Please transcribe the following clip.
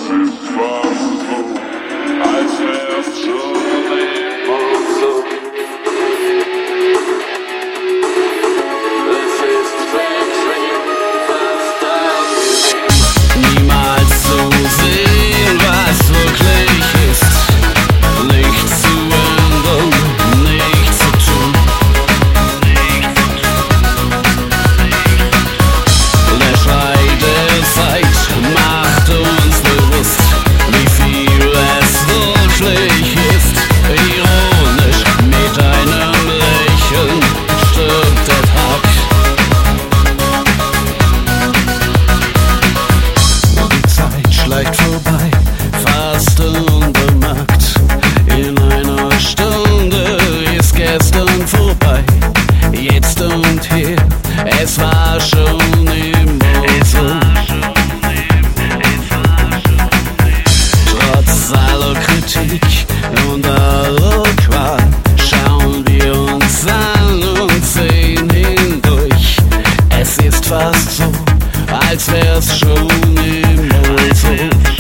Schleicht vorbei, fast unbemerkt. In einer Stunde ist gestern vorbei. Jetzt und hier, es war schon immer so. Trotz aller Kritik und aller Qual schauen wir uns an und sehen hindurch. Es ist fast so, als wär's schon immer so.